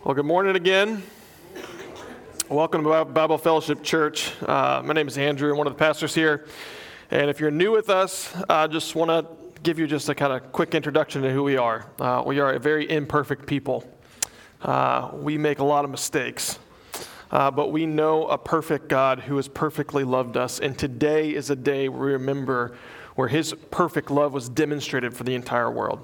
Well, good morning again. Welcome to Bible Fellowship Church. My name is Andrew. I'm one of the pastors here. And if you're new with us, I just want to give you just a kind of quick introduction to who we are. We are a very imperfect people. We make a lot of mistakes. But we know a perfect God who has perfectly loved us. And today is a day we remember where his perfect love was demonstrated for the entire world.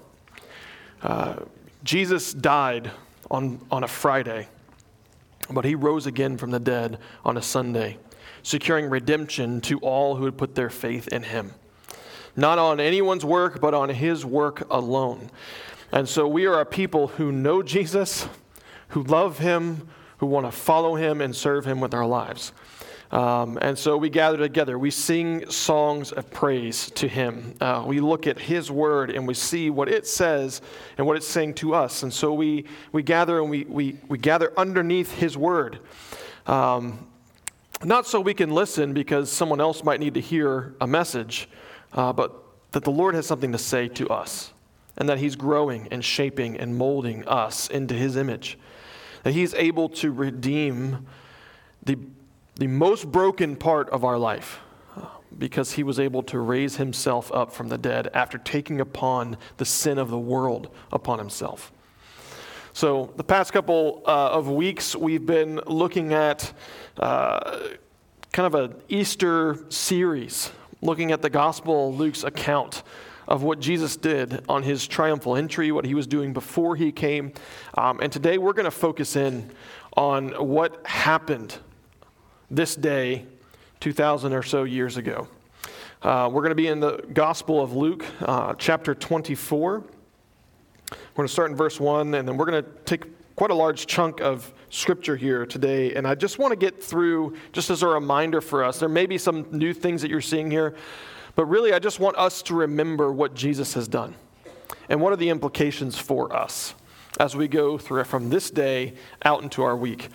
Jesus died on a Friday, but he rose again from the dead on a Sunday, securing redemption to all who would put their faith in him. Not on anyone's work, but on his work alone. And so we are a people who know Jesus, who love him, who want to follow him and serve him with our lives. And so we gather together. We sing songs of praise to him. We look at his word and we see what it says and what it's saying to us. And so we gather and we gather underneath his word. Not so we can listen because someone else might need to hear a message, but that the Lord has something to say to us and that he's growing and shaping and molding us into his image. That he's able to redeem the most broken part of our life because he was able to raise himself up from the dead after taking upon the sin of the world upon himself. So the past couple of weeks, we've been looking at kind of an Easter series, looking at the Gospel of Luke's account of what Jesus did on his triumphal entry, what he was doing before he came. And today we're going to focus in on what happened this day 2,000 or so years ago. We're going to be in the Gospel of Luke, chapter 24. We're going to start in verse 1, and then we're going to take quite a large chunk of scripture here today. And I just want to get through, just as a reminder for us, there may be some new things that you're seeing here, but really I just want us to remember what Jesus has done and what are the implications for us as we go through from this day out into our week.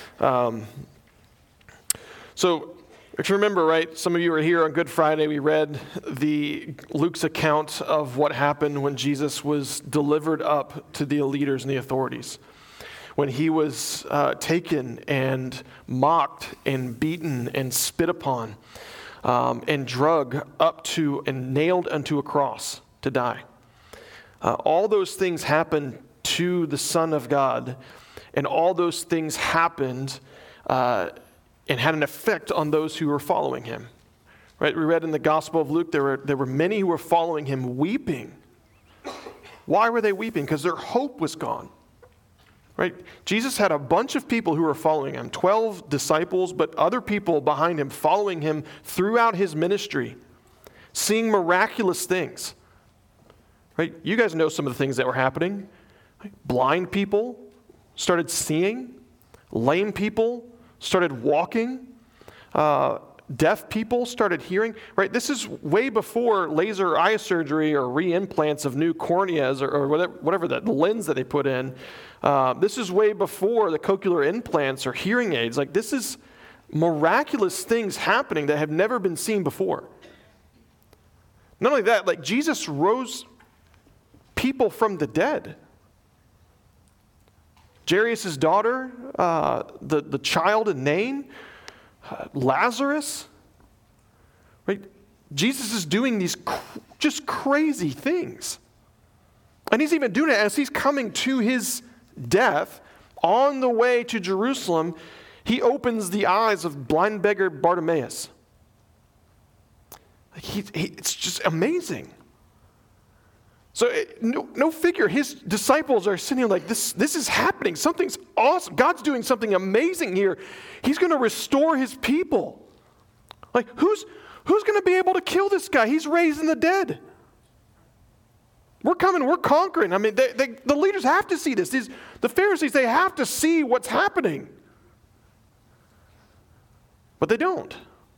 So, if you remember, right, some of you were here on Good Friday. We read Luke's account of what happened when Jesus was delivered up to the leaders and the authorities. When he was taken and mocked and beaten and spit upon and drug up to and nailed unto a cross to die. All those things happened to the Son of God, and all those things happened and had an effect on those who were following him. Right? We read in the Gospel of Luke, there were many who were following him weeping. Why were they weeping? Because their hope was gone. Right? Jesus had a bunch of people who were following him, 12 disciples, but other people behind him following him throughout his ministry, seeing miraculous things. Right? You guys know some of the things that were happening. Blind people started seeing, lame people started walking, deaf people started hearing, right? This is way before laser eye surgery or re-implants of new corneas or whatever the lens that they put in. This is way before the cochlear implants or hearing aids. Like, this is miraculous things happening that have never been seen before. Not only that, like, Jesus rose people from the dead. Jairus' daughter, the child in Nain, Lazarus, right? Jesus is doing these just crazy things. And he's even doing it as he's coming to his death on the way to Jerusalem. He opens the eyes of blind beggar Bartimaeus. It's just amazing. So no figure, his disciples are sitting here like, this is happening. Something's awesome. God's doing something amazing here. He's going to restore his people. Like, who's going to be able to kill this guy? He's raising the dead. We're coming, we're conquering. I mean, the leaders have to see this. The Pharisees, they have to see what's happening. But they don't.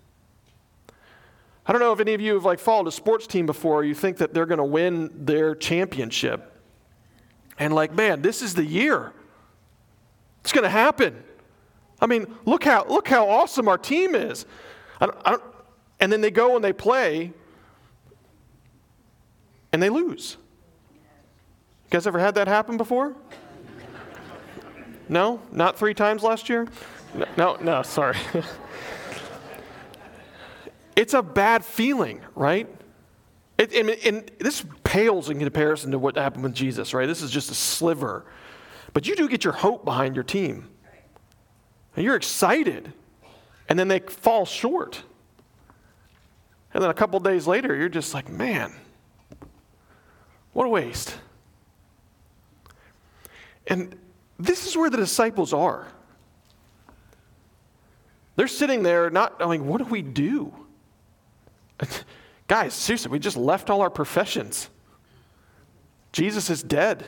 I don't know if any of you have followed a sports team before. You think that they're going to win their championship. And man, this is the year. It's going to happen. I mean, look how awesome our team is. And then they go and they play and they lose. You guys ever had that happen before? No? Not 3 times last year? No, sorry. It's a bad feeling, right? And this pales in comparison to what happened with Jesus, right? This is just a sliver. But you do get your hope behind your team. And you're excited. And then they fall short. And then a couple days later, you're just like, man, what a waste. And this is where the disciples are. They're sitting there not knowing, what do we do? Guys, seriously, we just left all our professions. Jesus is dead.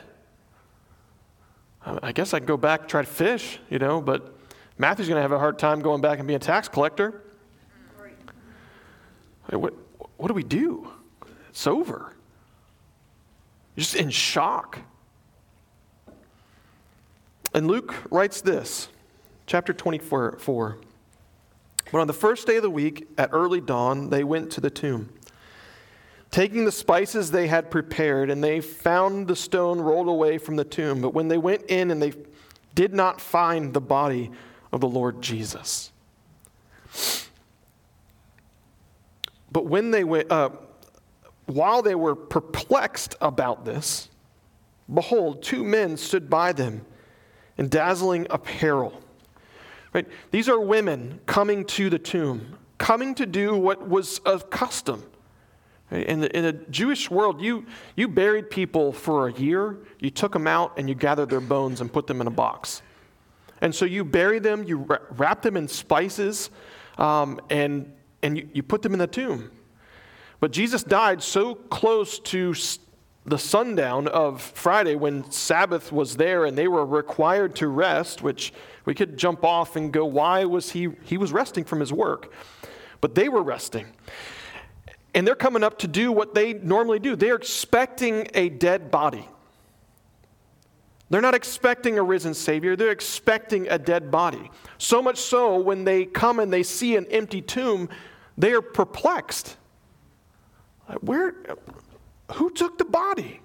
I guess I can go back and try to fish, but Matthew's going to have a hard time going back and being a tax collector. What do we do? It's over. You're just in shock. And Luke writes this, chapter 24. But on the first day of the week, at early dawn, they went to the tomb, taking the spices they had prepared, and they found the stone rolled away from the tomb. But when they went in, and they did not find the body of the Lord Jesus. But when they went, while they were perplexed about this, behold, 2 men stood by them in dazzling apparel. Right? These are women coming to the tomb, coming to do what was a custom. Right? In the Jewish world, you buried people for a year, you took them out, and you gathered their bones and put them in a box. And so you bury them, you wrap them in spices, and you put them in the tomb. But Jesus died so close to the sundown of Friday when Sabbath was there and they were required to rest, which we could jump off and go, why was he was resting from his work? But they were resting. And they're coming up to do what they normally do. They're expecting a dead body. They're not expecting a risen Savior. They're expecting a dead body. So much so, when they come and they see an empty tomb, they are perplexed. Who took the body?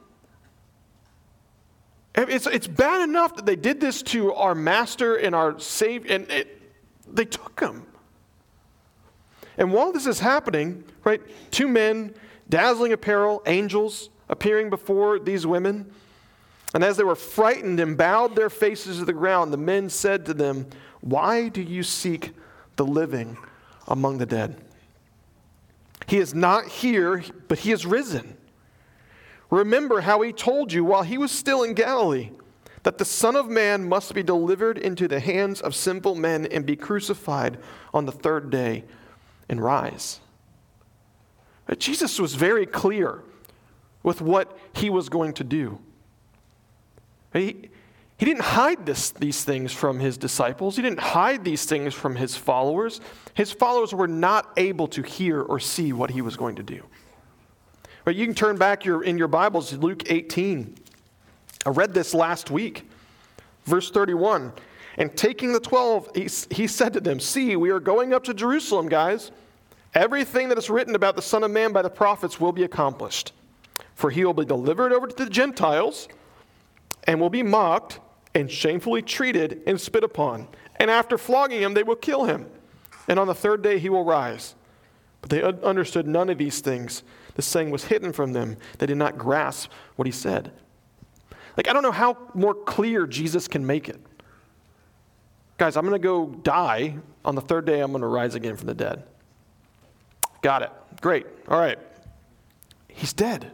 It's bad enough that they did this to our Master and our Savior, and they took him. And while this is happening, right, 2 men, dazzling apparel, angels appearing before these women. And as they were frightened and bowed their faces to the ground, the men said to them, "Why do you seek the living among the dead? He is not here, but he is risen. Remember how he told you while he was still in Galilee, that the Son of Man must be delivered into the hands of sinful men and be crucified on the 3rd day and rise." Jesus was very clear with what he was going to do. He didn't hide these things from his disciples. He didn't hide these things from his followers. His followers were not able to hear or see what he was going to do. But you can turn back in your Bibles to Luke 18. I read this last week. Verse 31. And taking the 12, he said to them, "See, we are going up to Jerusalem, guys. Everything that is written about the Son of Man by the prophets will be accomplished. For he will be delivered over to the Gentiles and will be mocked and shamefully treated and spit upon. And after flogging him, they will kill him. And on the 3rd day he will rise." But they understood none of these things. The saying was hidden from them. They did not grasp what he said. I don't know how more clear Jesus can make it. Guys, I'm going to go die. On the 3rd day, I'm going to rise again from the dead. Got it. Great. All right. He's dead.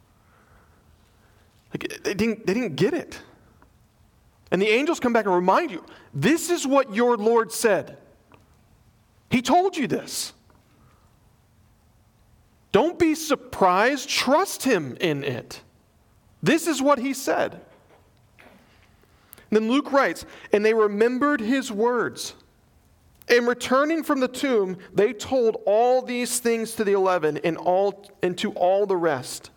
They didn't get it. And the angels come back and remind you, this is what your Lord said. He told you this. Don't be surprised. Trust him in it. This is what he said. And then Luke writes, and they remembered his words. And returning from the tomb, they told all these things to the 11 and to all the rest.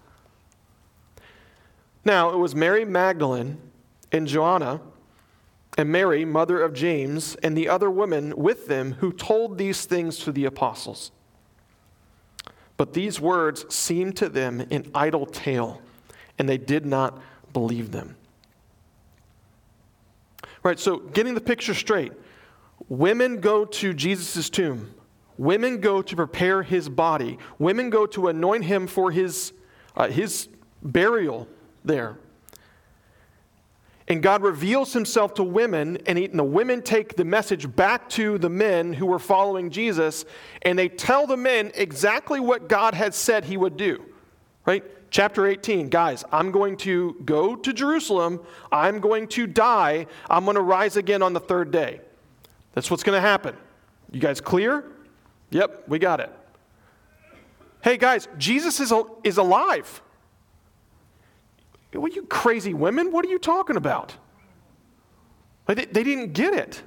Now, it was Mary Magdalene and Joanna and Mary, mother of James, and the other women with them who told these things to the apostles. But these words seemed to them an idle tale, and they did not believe them. Right, so getting the picture straight. Women go to Jesus' tomb. Women go to prepare his body. Women go to anoint him for his burial there. And God reveals himself to women, and the women take the message back to the men who were following Jesus, and they tell the men exactly what God had said he would do. Right? Chapter 18, guys, I'm going to go to Jerusalem. I'm going to die. I'm going to rise again on the third day. That's what's going to happen. You guys clear? Yep, we got it. Hey, guys, Jesus is alive. What, you crazy women? What are you talking about? Like, they didn't get it.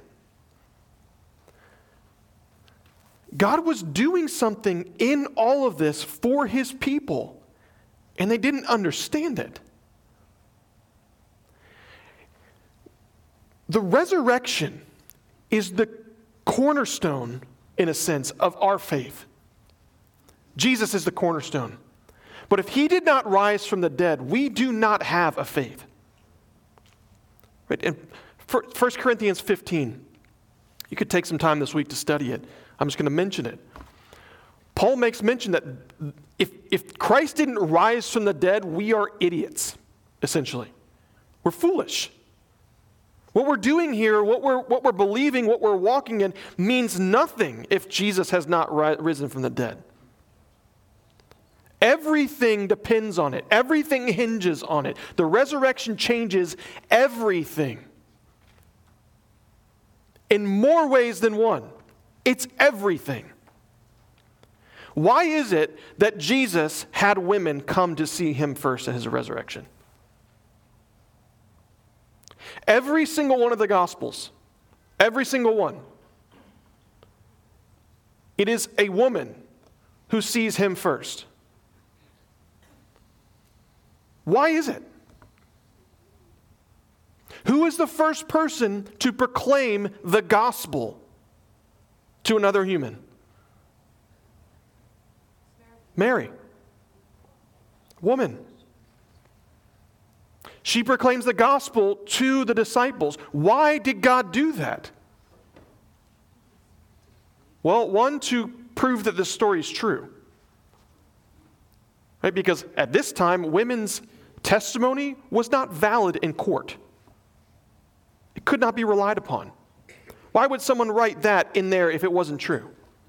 God was doing something in all of this for his people, and they didn't understand it. The resurrection is the cornerstone, in a sense, of our faith. Jesus is the cornerstone. But if he did not rise from the dead, we do not have a faith. Right? In 1 Corinthians 15, you could take some time this week to study it. I'm just going to mention it. Paul makes mention that if Christ didn't rise from the dead, we are idiots, essentially. We're foolish. What we're doing here, what we're believing, what we're walking in, means nothing if Jesus has not risen from the dead. Everything depends on it. Everything hinges on it. The resurrection changes everything. In more ways than one. It's everything. Why is it that Jesus had women come to see him first at his resurrection? Every single one of the Gospels, every single one, it is a woman who sees him first. Why is it? Who is the first person to proclaim the gospel to another human? Mary. Woman. She proclaims the gospel to the disciples. Why did God do that? Well, one, to prove that this story is true. Right? Because at this time, women's testimony was not valid in court. It could not be relied upon. Why would someone write that in there if it wasn't true?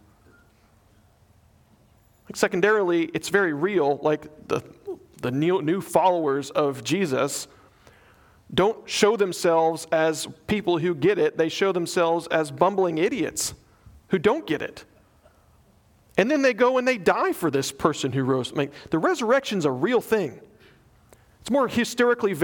Like, secondarily, it's very real. Like the new followers of Jesus don't show themselves as people who get it. They show themselves as bumbling idiots who don't get it. And then they go and they die for this person who rose. I mean, the resurrection's a real thing. It's more historically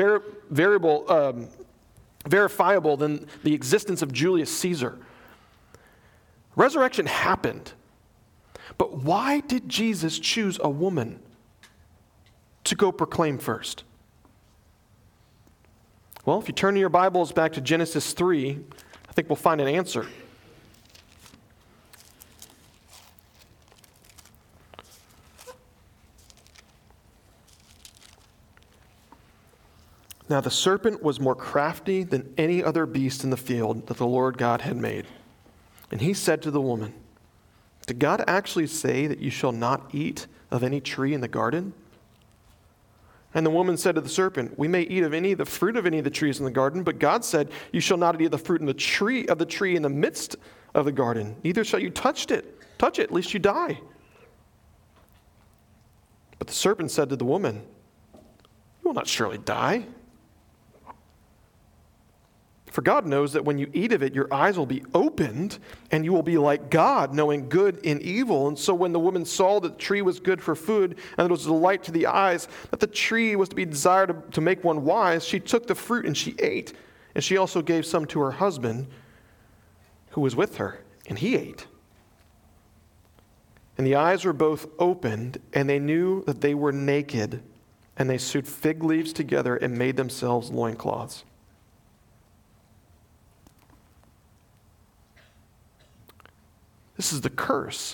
verifiable than the existence of Julius Caesar. Resurrection happened. But why did Jesus choose a woman to go proclaim first? Well, if you turn your Bibles back to Genesis 3, I think we'll find an answer. Now the serpent was more crafty than any other beast in the field that the Lord God had made. And he said to the woman, "Did God actually say that you shall not eat of any tree in the garden?" And the woman said to the serpent, "We may eat of the fruit of any of the trees in the garden, but God said, you shall not eat of the fruit of the tree in the midst of the garden. Neither shall you touch it, lest you die." But the serpent said to the woman, "You will not surely die. For God knows that when you eat of it, your eyes will be opened, and you will be like God, knowing good and evil." And so when the woman saw that the tree was good for food, and that it was a delight to the eyes, that the tree was to be desired to make one wise, she took the fruit and she ate. And she also gave some to her husband, who was with her, and he ate. And the eyes were both opened, and they knew that they were naked, and they sewed fig leaves together and made themselves loincloths. This is the curse.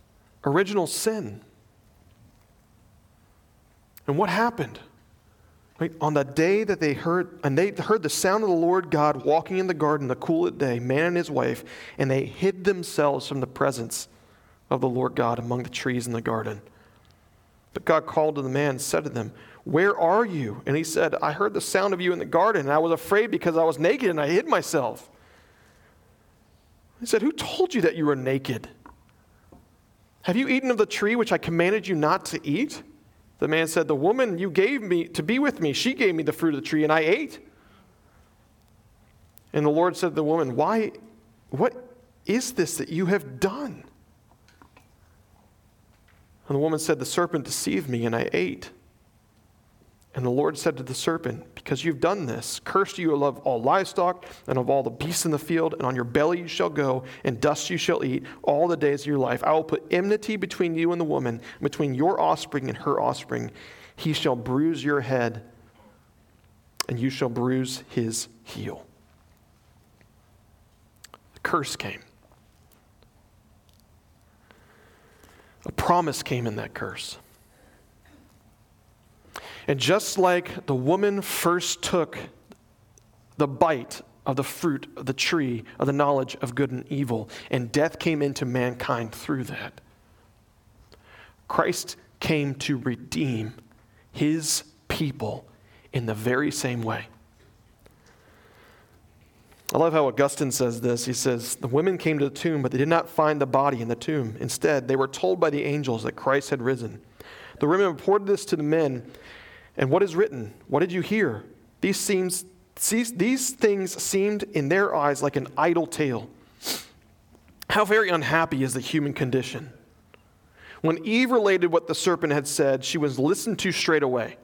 Original sin. And what happened? Right? On the day that they heard the sound of the Lord God walking in the garden the cool of the day, man and his wife, and they hid themselves from the presence of the Lord God among the trees in the garden. But God called to the man and said to them, "Where are you?" And he said, "I heard the sound of you in the garden, and I was afraid because I was naked and I hid myself." He said, "Who told you that you were naked? Have you eaten of the tree which I commanded you not to eat?" The man said, "The woman you gave me to be with me, she gave me the fruit of the tree, and I ate." And the Lord said to the woman, "What is this that you have done?" And the woman said, "The serpent deceived me, and I ate." And the Lord said to the serpent, "Because you've done this, cursed are you of all livestock and of all the beasts in the field, and on your belly you shall go, and dust you shall eat all the days of your life. I will put enmity between you and the woman, between your offspring and her offspring. He shall bruise your head, and you shall bruise his heel." The curse came. A promise came in that curse. And just like the woman first took the bite of the fruit of the tree of the knowledge of good and evil, and death came into mankind through that, Christ came to redeem his people in the very same way. I love how Augustine says this. He says, "The women came to the tomb, but they did not find the body in the tomb. Instead, they were told by the angels that Christ had risen. The women reported this to the men. And what is written? What did you hear? These things seemed in their eyes like an idle tale." How very unhappy is the human condition. When Eve related what the serpent had said, she was listened to straight away.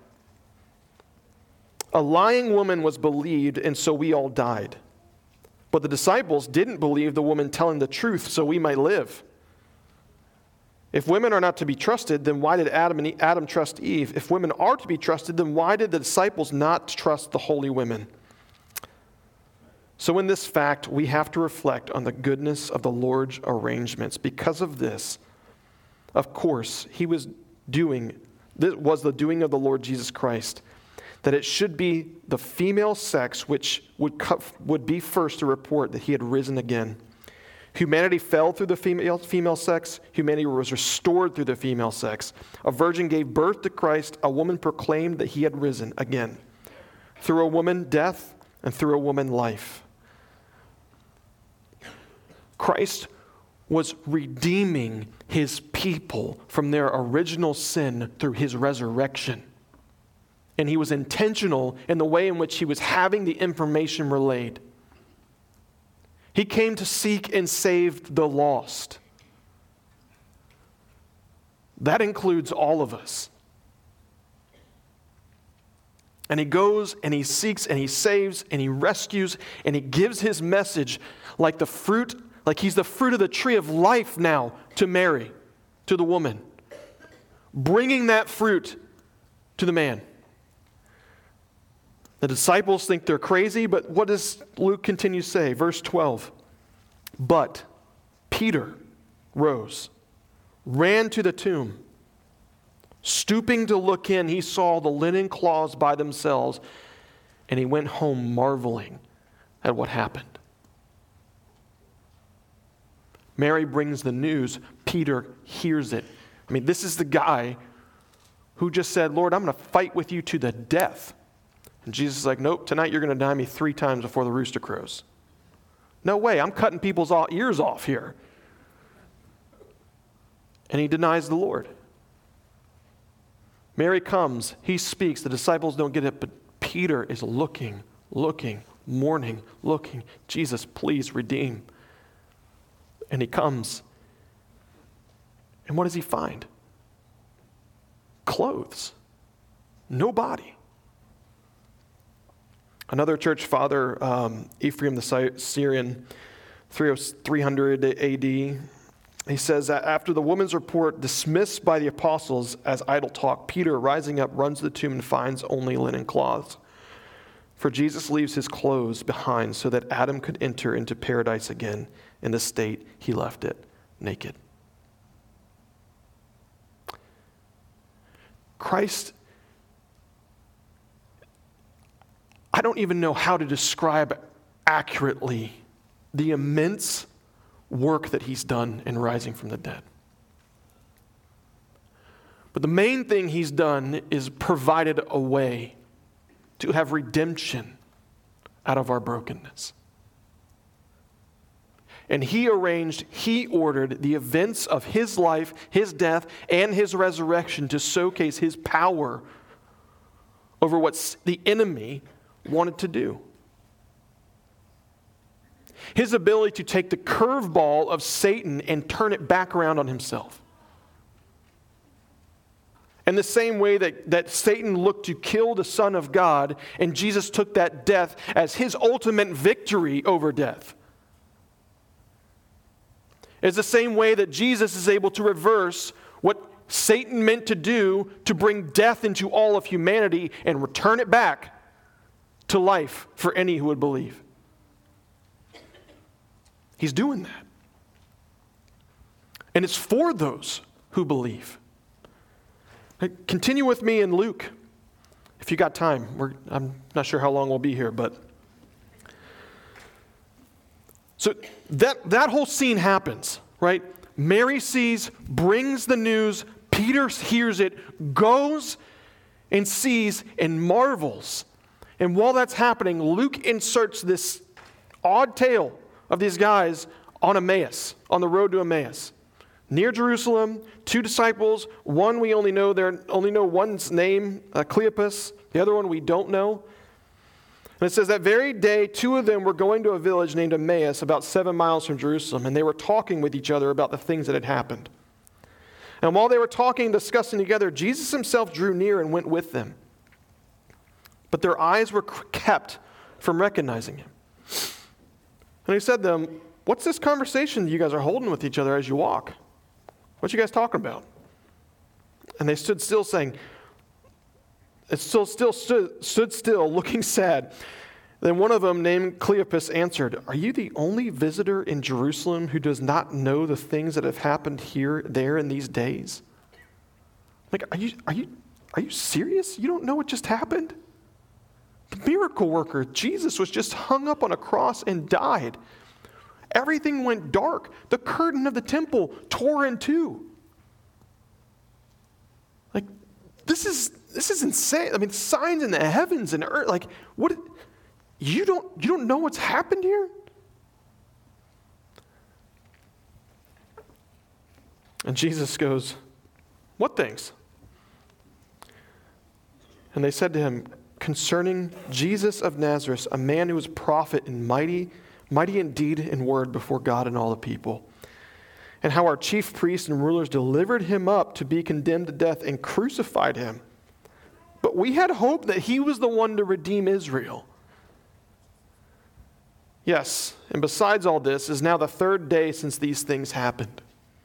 A lying woman was believed, and so we all died. But the disciples didn't believe the woman telling the truth, so we might live. If women are not to be trusted, then why did Adam trust Eve? If women are to be trusted, then why did the disciples not trust the holy women? So in this fact, we have to reflect on the goodness of the Lord's arrangements. Because of this, of course, this was the doing of the Lord Jesus Christ, that it should be the female sex which would be first to report that he had risen again. Humanity fell through the female sex. Humanity was restored through the female sex. A virgin gave birth to Christ. A woman proclaimed that he had risen again. Through a woman, death, and through a woman, life. Christ was redeeming his people from their original sin through his resurrection. And he was intentional in the way in which he was having the information relayed. He came to seek and save the lost. That includes all of us. And he goes and he seeks and he saves and he rescues and he gives his message like he's the fruit of the tree of life now to Mary, to the woman, bringing that fruit to the man. The disciples think they're crazy, but what does Luke continue to say? Verse 12. But Peter rose, ran to the tomb. Stooping to look in, he saw the linen cloths by themselves, and he went home marveling at what happened. Mary brings the news. Peter hears it. I mean, this is the guy who just said, "Lord, I'm going to fight with you to the death." And Jesus is like, "Nope, tonight you're going to deny me 3 times before the rooster crows." No way, I'm cutting people's ears off here. And he denies the Lord. Mary comes, he speaks, the disciples don't get it, but Peter is looking, mourning, looking. "Jesus, please redeem." And he comes. And what does he find? Clothes. No body. Another church father, Ephraim the Syrian, 300 AD, he says that after the woman's report dismissed by the apostles as idle talk, Peter, rising up, runs to the tomb and finds only linen cloths. For Jesus leaves his clothes behind so that Adam could enter into paradise again in the state he left it, naked. Christ I don't even know how to describe accurately the immense work that he's done in rising from the dead. But the main thing he's done is provided a way to have redemption out of our brokenness. And he ordered the events of his life, his death, and his resurrection to showcase his power over what the enemy wanted to do. His ability to take the curveball of Satan and turn it back around on himself. In the same way that Satan looked to kill the Son of God, and Jesus took that death as his ultimate victory over death. It's the same way that Jesus is able to reverse what Satan meant to do to bring death into all of humanity and return it back to life for any who would believe. He's doing that. And it's for those who believe. Continue with me in Luke, if you got time. I'm not sure how long we'll be here, but... So that whole scene happens, right? Mary sees, brings the news, Peter hears it, goes and sees and marvels. And while that's happening, Luke inserts this odd tale of these guys on Emmaus, on the road to Emmaus. Near Jerusalem, 2 disciples, one we only know one's name, Cleopas, the other one we don't know. And it says that very day, 2 of them were going to a village named Emmaus, about 7 miles from Jerusalem, and they were talking with each other about the things that had happened. And while they were talking and discussing together, Jesus himself drew near and went with them. But their eyes were kept from recognizing him. And he said to them, "What's this conversation you guys are holding with each other as you walk? What you guys talking about?" And they stood still, saying, stood still, looking sad. Then one of them, named Cleopas, answered, "Are you the only visitor in Jerusalem who does not know the things that have happened here, there, in these days?" Like, are you serious? You don't know what just happened? The miracle worker, Jesus, was just hung up on a cross and died. Everything went dark. The curtain of the temple tore in two. Like, this is insane. I mean, signs in the heavens and earth. Like, what? You don't know what's happened here? And Jesus goes, "What things?" And they said to him, "Concerning Jesus of Nazareth, a man who was prophet and mighty in deed and word before God and all the people, and how our chief priests and rulers delivered him up to be condemned to death and crucified him. But we had hoped that he was the one to redeem Israel. Yes, and besides all this, is now the 3rd day since these things happened.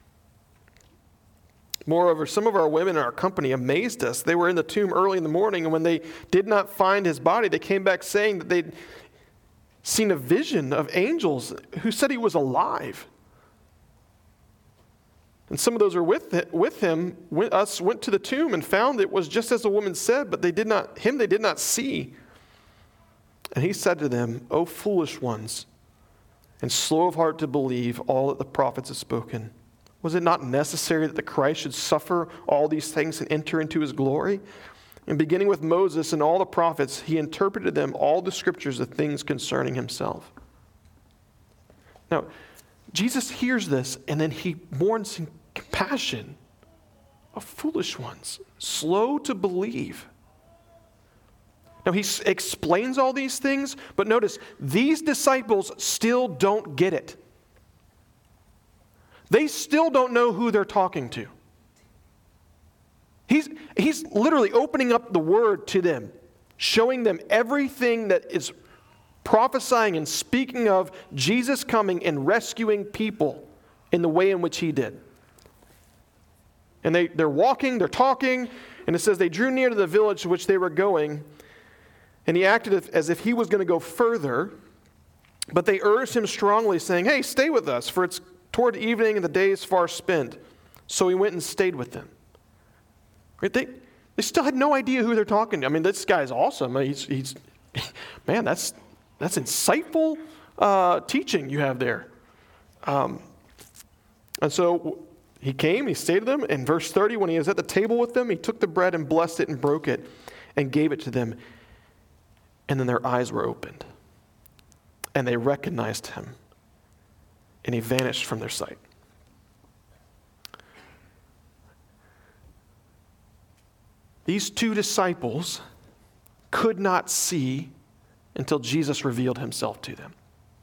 Moreover, some of our women in our company amazed us. They were in the tomb early in the morning, and when they did not find his body, they came back saying that they'd seen a vision of angels who said he was alive. And some of those who were with us went to the tomb and found it was just as the woman said, but they did not see. And he said to them, O foolish ones, and slow of heart to believe all that the prophets have spoken. Was it not necessary that the Christ should suffer all these things and enter into his glory? And beginning with Moses and all the prophets, he interpreted them all the scriptures of things concerning himself." Now, Jesus hears this, and then he mourns in compassion of foolish ones, slow to believe. Now, he explains all these things, but notice, these disciples still don't get it. They still don't know who they're talking to. He's literally opening up the word to them, showing them everything that is prophesying and speaking of Jesus coming and rescuing people in the way in which he did. And they're walking, they're talking, and it says they drew near to the village to which they were going, and he acted as if he was going to go further, but they urged him strongly, saying, "Hey, stay with us, for it's toward evening and the day is far spent." So he went and stayed with them. Right? They still had no idea who they're talking to. I mean, this guy's awesome. He's Man, that's insightful teaching you have there. And so he came, he stayed with them. In verse 30, when he was at the table with them, he took the bread and blessed it and broke it and gave it to them. And then their eyes were opened. And they recognized him. And he vanished from their sight. These two disciples could not see until Jesus revealed himself to them.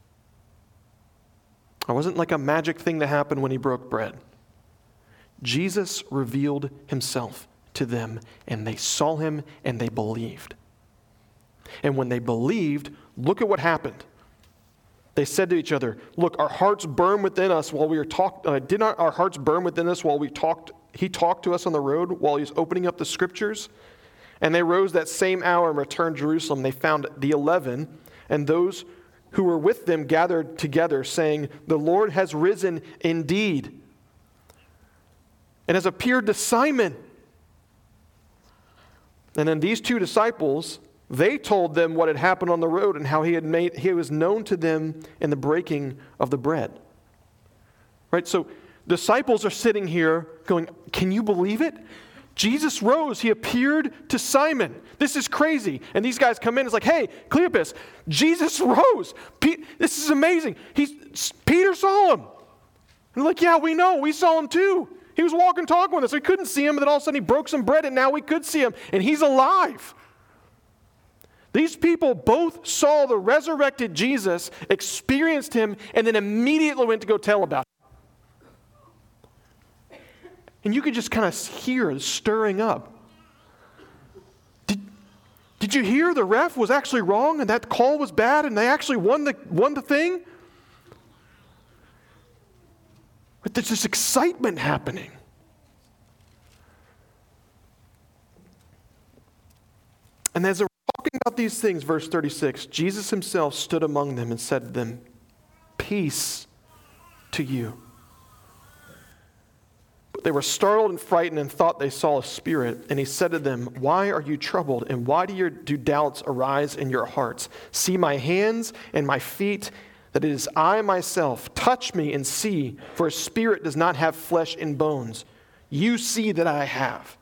It wasn't like a magic thing that happened when he broke bread. Jesus revealed himself to them, and they saw him and they believed. And when they believed, look at what happened. They said to each other, look, our hearts burn within us while we were talking. Did not our hearts burn within us while we talked? He talked to us on the road while he was opening up the scriptures. And they rose that same hour and returned to Jerusalem. They found the 11, and those who were with them gathered together, saying, the Lord has risen indeed, and has appeared to Simon. And then these two disciples, they told them what had happened on the road and how he was known to them in the breaking of the bread. Right? So disciples are sitting here going, can you believe it? Jesus rose. He appeared to Simon. This is crazy. And these guys come in. It's like, hey, Cleopas, Jesus rose. This is amazing. Peter saw him. And they're like, yeah, we know. We saw him too. He was walking, talking with us. We couldn't see him. And then all of a sudden he broke some bread and now we could see him. And he's alive. These people both saw the resurrected Jesus, experienced him, and then immediately went to go tell about it. And you could just kind of hear the stirring up. Did you hear the ref was actually wrong and that call was bad and they actually won the thing? But there's this excitement happening. And as they're talking about these things, verse 36, Jesus himself stood among them and said to them, peace to you. But they were startled and frightened and thought they saw a spirit. And he said to them, why are you troubled? And why do doubts arise in your hearts? See my hands and my feet, that it is I myself. Touch me and see, for a spirit does not have flesh and bones. You see that I have.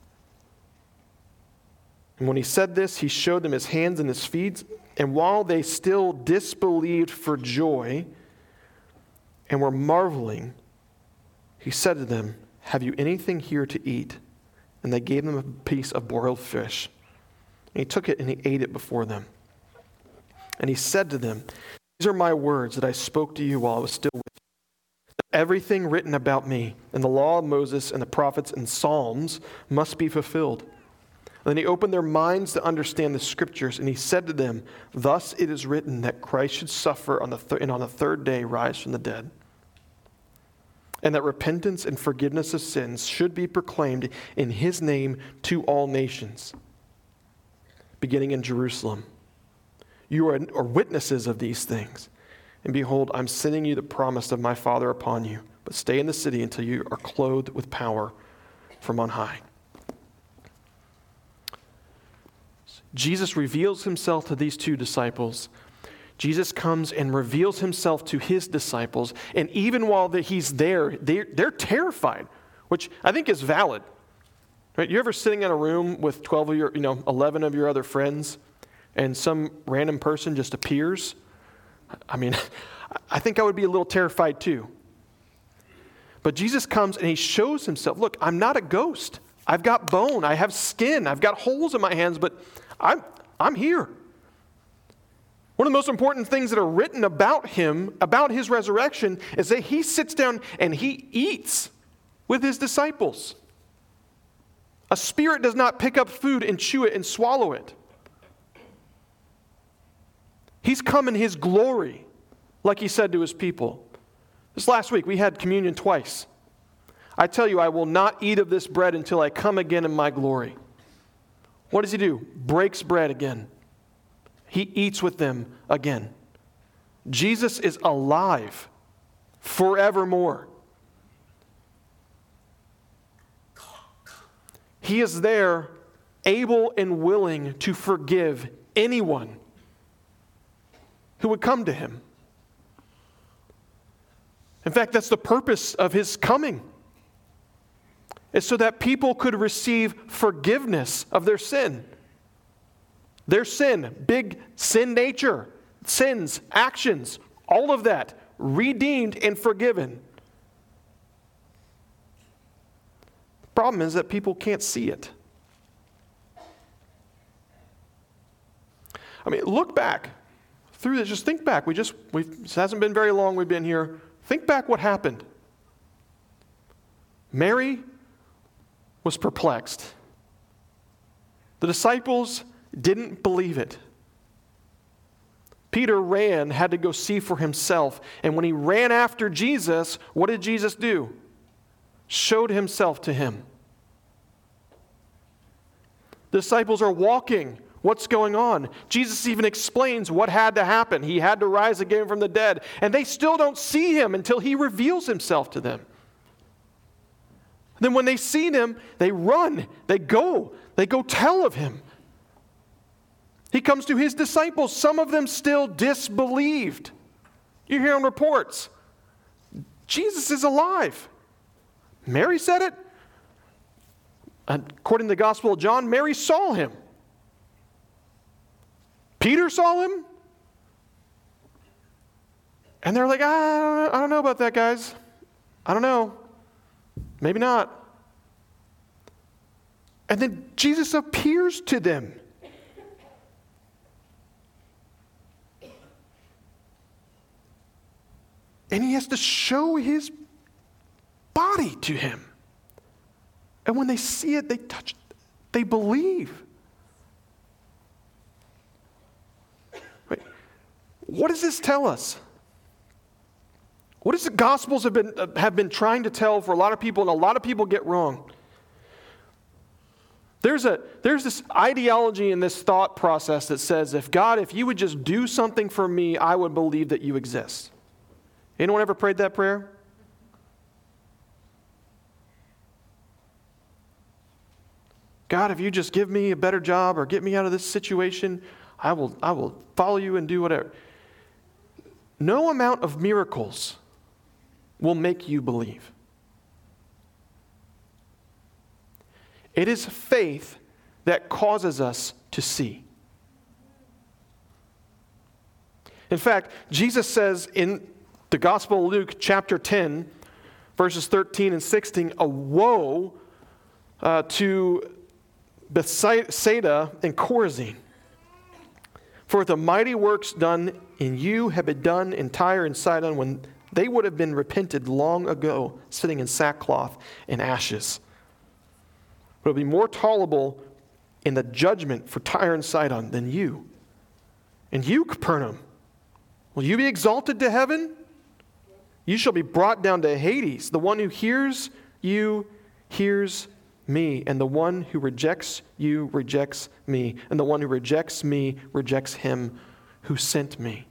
And when he said this, he showed them his hands and his feet. And while they still disbelieved for joy and were marveling, he said to them, have you anything here to eat? And they gave him a piece of broiled fish. And he took it and he ate it before them. And he said to them, these are my words that I spoke to you while I was still with you. Everything written about me in the law of Moses and the prophets and Psalms must be fulfilled. And then he opened their minds to understand the scriptures, and he said to them, thus it is written that Christ should suffer and on the third day rise from the dead, and that repentance and forgiveness of sins should be proclaimed in his name to all nations, beginning in Jerusalem. You are witnesses of these things. And behold, I'm sending you the promise of my Father upon you, but stay in the city until you are clothed with power from on high. Jesus reveals himself to these two disciples. Jesus comes and reveals himself to his disciples. And even while he's there, they're terrified, which I think is valid. Right? You ever sitting in a room with 12 of your, 11 of your other friends, and some random person just appears? I mean, I think I would be a little terrified too. But Jesus comes and he shows himself. Look, I'm not a ghost. I've got bone. I have skin. I've got holes in my hands, but I'm here. One of the most important things that are written about him, about his resurrection, is that he sits down and he eats with his disciples. A spirit does not pick up food and chew it and swallow it. He's come in his glory, like he said to his people. This last week, we had communion twice. I tell you, I will not eat of this bread until I come again in my glory. What does he do? Breaks bread again. He eats with them again. Jesus is alive forevermore. He is there, able and willing to forgive anyone who would come to him. In fact, that's the purpose of his coming. It's so that people could receive forgiveness of their sin. Their sin, big sin nature, sins, actions, all of that, redeemed and forgiven. The problem is that people can't see it. I mean, look back through this. Just think back. It hasn't been very long we've been here. Think back what happened. Mary was perplexed. The disciples didn't believe it. Peter had to go see for himself. And when he ran after Jesus, what did Jesus do? Showed himself to him. The disciples are walking. What's going on? Jesus even explains what had to happen. He had to rise again from the dead. And they still don't see him until he reveals himself to them. Then when they see him, they run. They go tell of him. He comes to his disciples. Some of them still disbelieved. You hear on reports. Jesus is alive. Mary said it. According to the Gospel of John, Mary saw him. Peter saw him. And they're like, I don't know about that, guys. I don't know. Maybe not. And then Jesus appears to them. And he has to show his body to him. And when they see it, they touch it, they believe. Wait, what does this tell us? What does the Gospels have been trying to tell for a lot of people, and a lot of people get wrong? There's this ideology in this thought process that says, if you would just do something for me, I would believe that you exist. Anyone ever prayed that prayer? God, if you just give me a better job or get me out of this situation, I will follow you and do whatever. No amount of miracles will make you believe. It is faith that causes us to see. In fact, Jesus says in the Gospel of Luke, chapter 10, verses 13 and 16, a woe to Bethsaida and Chorazin. For the mighty works done in you have been done in Tyre and Sidon, when they would have been repented long ago, sitting in sackcloth and ashes. But it will be more tolerable in the judgment for Tyre and Sidon than you. And you, Capernaum, will you be exalted to heaven? You shall be brought down to Hades. The one who hears you hears me, and the one who rejects you rejects me, and the one who rejects me rejects him who sent me.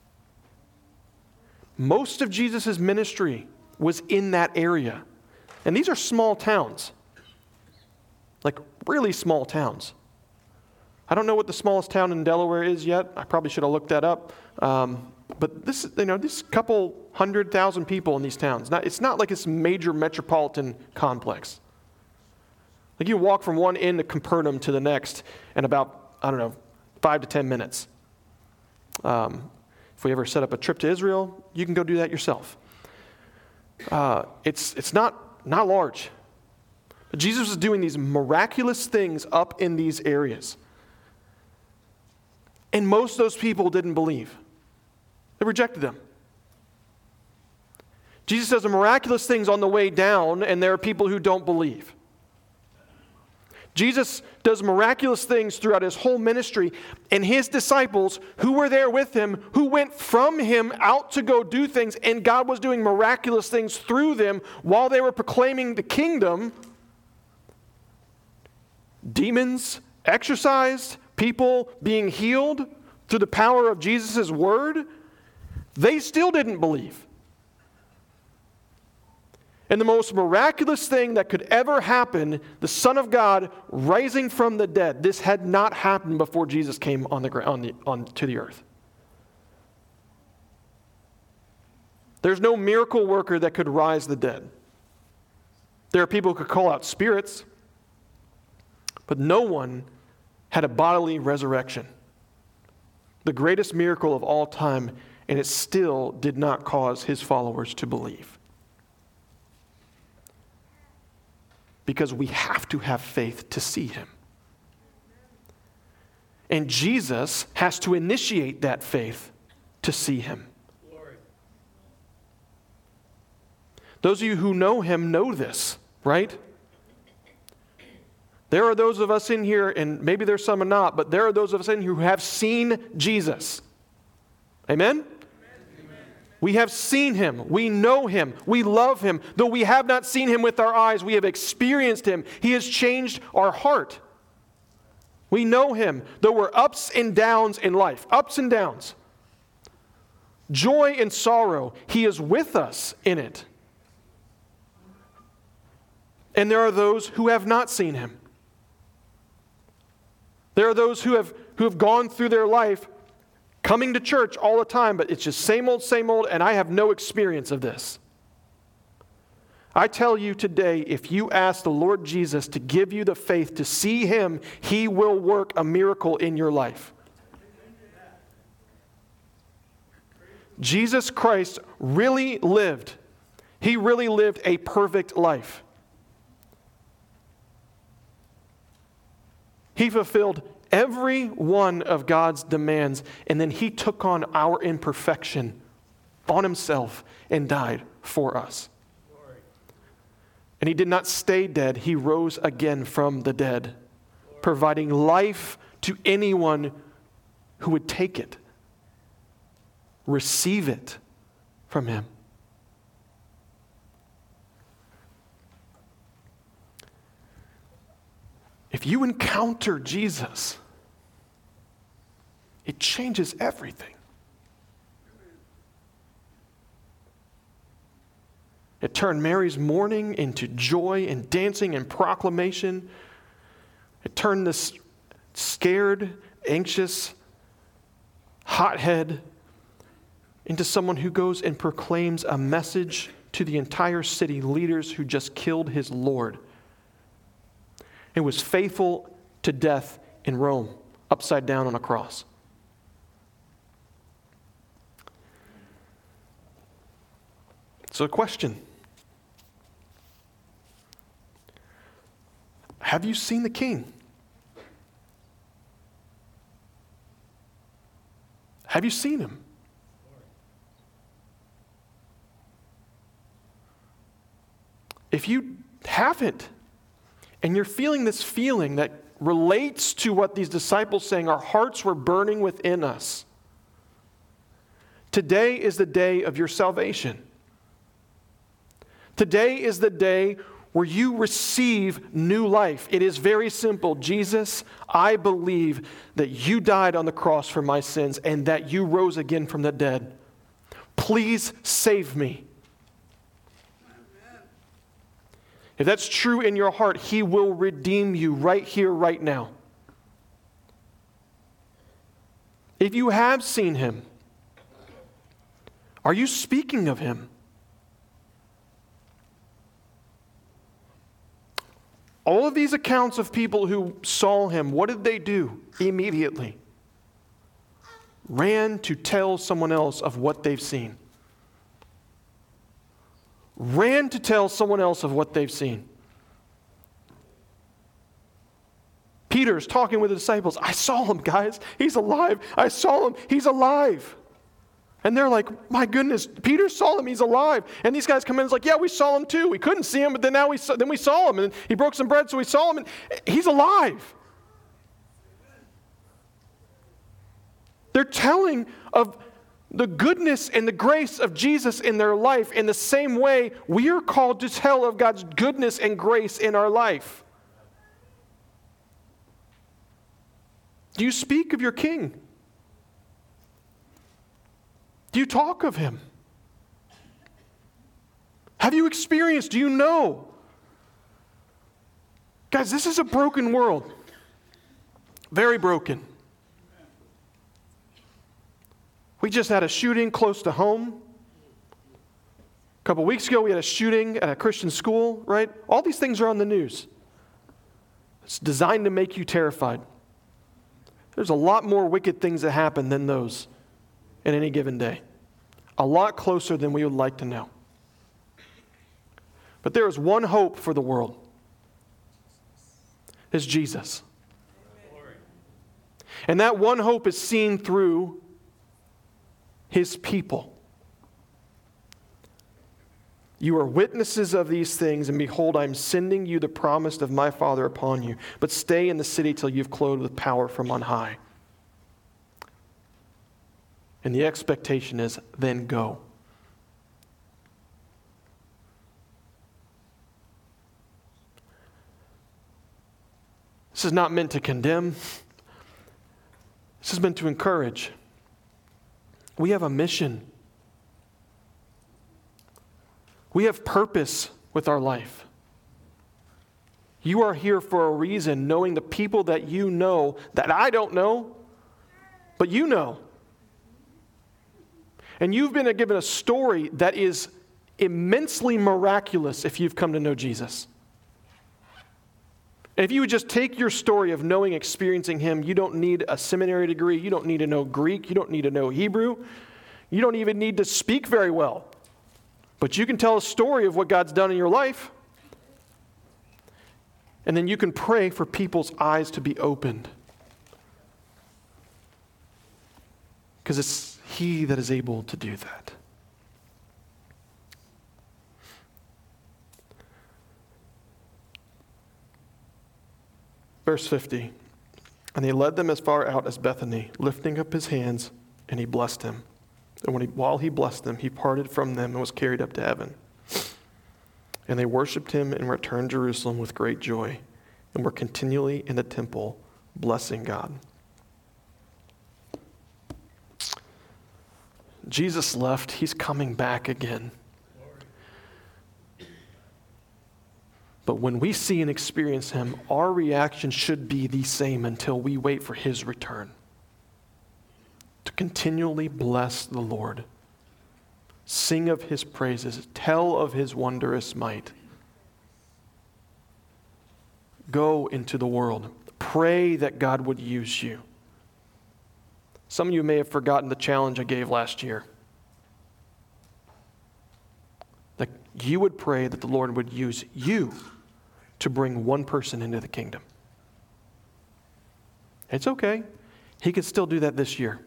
Most of Jesus' ministry was in that area. And these are small towns. Like really small towns. I don't know what the smallest town in Delaware is yet. I probably should have looked that up. But this couple 100,000 people in these towns. It's not like it's a major metropolitan complex. Like you walk from one end of Capernaum to the next in about, 5 to 10 minutes. If we ever set up a trip to Israel, you can go do that yourself. It's not large. But Jesus was doing these miraculous things up in these areas. And most of those people didn't believe. They rejected him. Jesus does the miraculous things on the way down, and there are people who don't believe. Jesus does miraculous things throughout his whole ministry, and his disciples who were there with him, who went from him out to go do things, and God was doing miraculous things through them while they were proclaiming the kingdom. Demons exorcised, people being healed through the power of Jesus' word, they still didn't believe. And the most miraculous thing that could ever happen, the Son of God rising from the dead, this had not happened before Jesus came on to the earth. There's no miracle worker that could rise the dead. There are people who could call out spirits, but no one had a bodily resurrection. The greatest miracle of all time, and it still did not cause his followers to believe. Because we have to have faith to see him. And Jesus has to initiate that faith to see him. Glory. Those of you who know him know this, right? There are those of us in here, and maybe there's some are not, but there are those of us in here who have seen Jesus. Amen? We have seen him. We know him. We love him. Though we have not seen him with our eyes, we have experienced him. He has changed our heart. We know him. Though we're ups and downs in life, ups and downs, joy and sorrow, he is with us in it. And there are those who have not seen him. There are those who have gone through their life coming to church all the time, but it's just same old, and I have no experience of this. I tell you today, if you ask the Lord Jesus to give you the faith to see him, he will work a miracle in your life. Jesus Christ really lived. He really lived a perfect life. He fulfilled every one of God's demands, and then he took on our imperfection on himself and died for us. Glory. And he did not stay dead. He rose again from the dead, Glory. Providing life to anyone who would take it, receive it from him. If you encounter Jesus, it changes everything. It turned Mary's mourning into joy and dancing and proclamation. It turned this scared, anxious, hothead into someone who goes and proclaims a message to the entire city leaders who just killed his Lord. And was faithful to death in Rome, upside down on a cross. So, a question. Have you seen the King? Have you seen him? If you haven't, and you're feeling this feeling that relates to what these disciples saying, our hearts were burning within us. Today is the day of your salvation. Today is the day where you receive new life. It is very simple. Jesus, I believe that you died on the cross for my sins and that you rose again from the dead. Please save me. If that's true in your heart, he will redeem you right here, right now. If you have seen him, are you speaking of him? All of these accounts of people who saw him, what did they do immediately? Ran to tell someone else of what they've seen. Ran to tell someone else of what they've seen. Peter's talking with the disciples. I saw him, guys. He's alive. I saw him. He's alive. And they're like, my goodness, Peter saw him. He's alive. And these guys come in and it's like, yeah, we saw him too. We couldn't see him, but then we saw him. And he broke some bread, so we saw him. And he's alive. They're telling of the goodness and the grace of Jesus in their life. In the same way, we are called to tell of God's goodness and grace in our life. Do you speak of your King? Do you talk of him? Have you experienced? Do you know? Guys, this is a broken world. Very broken. We just had a shooting close to home. A couple weeks ago, we had a shooting at a Christian school, right? All these things are on the news. It's designed to make you terrified. There's a lot more wicked things that happen than those in any given day. A lot closer than we would like to know. But there is one hope for the world. It's Jesus. And that one hope is seen through His people. You are witnesses of these things, and behold, I am sending you the promise of my Father upon you. But stay in the city till you've clothed with power from on high. And the expectation is, then go. This is not meant to condemn. This is meant to encourage. We have a mission. We have purpose with our life. You are here for a reason, knowing the people that you know, that I don't know, but you know. And you've been given a story that is immensely miraculous if you've come to know Jesus. And if you would just take your story of knowing, experiencing Him, you don't need a seminary degree, you don't need to know Greek, you don't need to know Hebrew, you don't even need to speak very well. But you can tell a story of what God's done in your life. And then you can pray for people's eyes to be opened. Because it's He that is able to do that. Verse 50. And He led them as far out as Bethany, lifting up His hands, and He blessed him. And while He blessed them, He parted from them and was carried up to heaven. And they worshiped Him and returned to Jerusalem with great joy, and were continually in the temple blessing God. Jesus left. He's coming back again. But when we see and experience Him, our reaction should be the same until we wait for His return. To continually bless the Lord. Sing of His praises. Tell of His wondrous might. Go into the world. Pray that God would use you. Some of you may have forgotten the challenge I gave last year. That you would pray that the Lord would use you to bring one person into the kingdom. It's okay. He can still do that this year.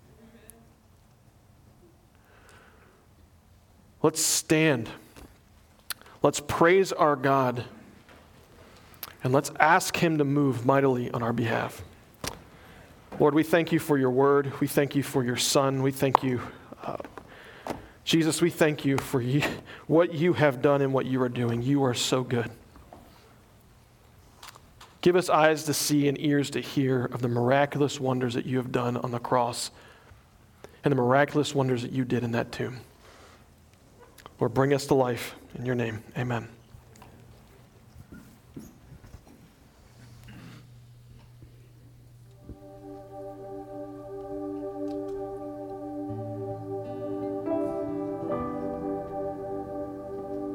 Let's stand. Let's praise our God. And let's ask Him to move mightily on our behalf. Lord, we thank You for Your word. We thank You for Your Son. We thank You, Jesus, we thank You for what You have done and what You are doing. You are so good. Give us eyes to see and ears to hear of the miraculous wonders that You have done on the cross and the miraculous wonders that You did in that tomb. Lord, bring us to life in Your name. Amen.